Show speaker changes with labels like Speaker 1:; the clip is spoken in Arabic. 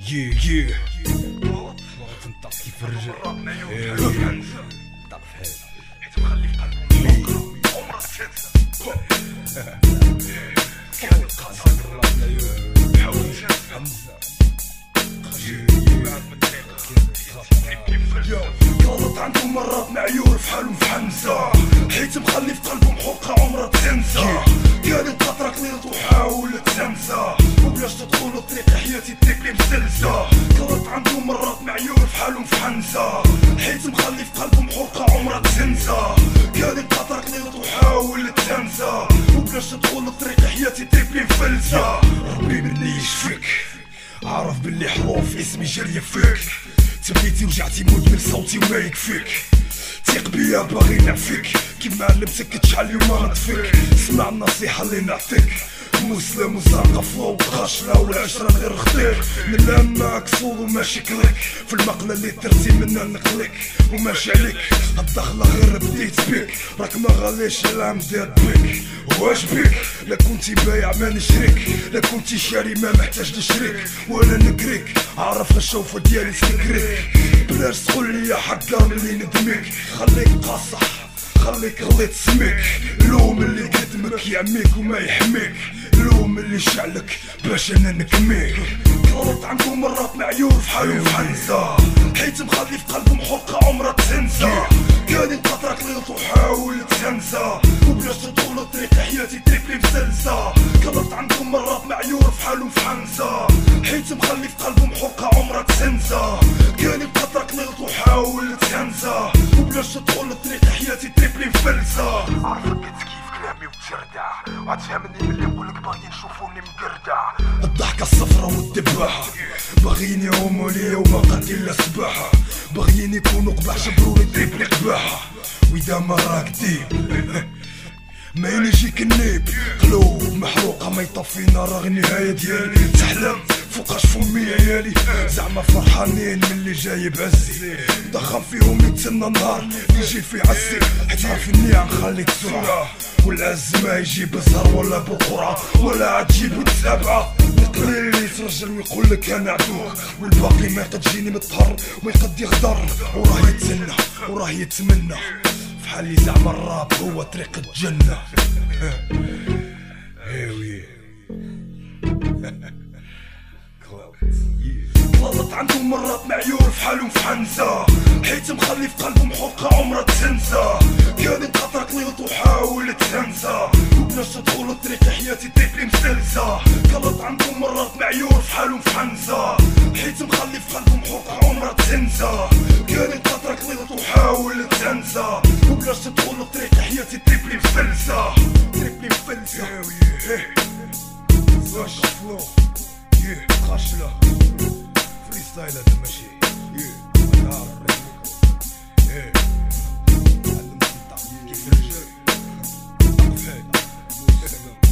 Speaker 1: يه بغيت نطق كيف الرجال طق في هذا
Speaker 2: حيت مخلي في قلبهم فوق عمرك تنسى كان القاسم حاول تنسى غلط عندهم مرات معيور في حالهم في حنسة حيت مخلي في قلبهم حقة عمرها تنسى كانت خاطرك ليلت وحاول تنسى وبلاش تدخل الطريق حياتي تريبلي مسلسة غلط عندهم مرات معيور في حالهم في حنسة حيت مخلي في قلبهم حقة عمرها تنسى كانت خاطرك ليلت وحاول تنسى وبلاش تدخل الطريق حياتي تريبلي مفلسة ربي مني يشفيك عارف باللي حروف اسمي جارية فيك تبليتي وجعتي مدمن صوتي وما يكفيك تيق بيا باغي نعفيك كيف ما علمتك تشعل وما نطفيك اسمع النصيحة اللي نعطيك مسلم وزرقا فوق قاشرة والعشرة غير خطيك من معاك صوض وماشي كليك في المقلة اللي ترسي منها نقلك وماشي عليك الدخلة غير بديت بيك راك ما غاليش العام داد بيك واش بيك لا كنتي بايع ما نشريك لا كنتي شاري ما محتاج لشريك ولا نكريك عارف الشوفة ديالي سكريك بلاش تقول لي حقا ملي ندميك خليك قاصح خليك غليت سميك لوم اللي قدمك يعميك وما يحميك لوم اللي شعلك باش انا نكميك غلط عندهم مرات معيور في حالهم في حنسة حيت مخلي في قلبهم حقة عمرها تنسى كاني خاطرك ليلت وحاول تنسى وبلاش تدخل الطريق حياتي تريبلي مسلسة غلط عندهم مرات معيور في حالهم في حنسة حيت مخلي في قلبهم حقة عمرها تنسى كاني خاطرك ليلت وحاول تنسى وبلاش تدخل الطريق حياتي تريبلي مفلسة عارفك كيف كلامي وتردع وعتفهمني ملي نقولك باغيين نشوفوني مقردع الضحكة الصفرا والدباحة باغيين يعوموا ليا وما قدي الا سباحة باغيين يكونوا قباح جبروني تريبلي قباحة وإذا ما راكدين ما ينجيك النيب قلوب محروقة ما يطفي نار النهاية ديالي تحلم فوقاش فمي عيالي زعما فرحانين من اللي جايب عزي ضخم فيهم يتسنى النهار يجي في عزي حيت عارف اني غنخليك سرعة والعز ما يجي بالزهر ولا بالقرعة ولا عتجيب وتسابعة القليل اللي يترجل ويقولك انا عدوك والباقي ما يقد يجيني متطهر وما يقد يغدر وراه يتسنى وراه يتمنى فحالي زعما الراب هو طريق الجنة غلط عندهم مرات معيور في حالهم في حنسة حيت مخلي في قلبهم حقة عمرها تنسى كانت خاطرك ليلت وحاول تنسى وبلاش تدخل الطريق حياتي تريبلي مسلسة غلط عندهم مرات معيور في حالهم في حنسة حيت مخلي في قلبهم حقة عمرها تنسى كانت خاطرك ليلت وحاول تنسى وبلاش تدخل الطريق حياتي تريبلي مسلسة تريبلي مفلسة واش فلو قاشلة فريستايل هذا ماشي نهار عندهم كيف الرجال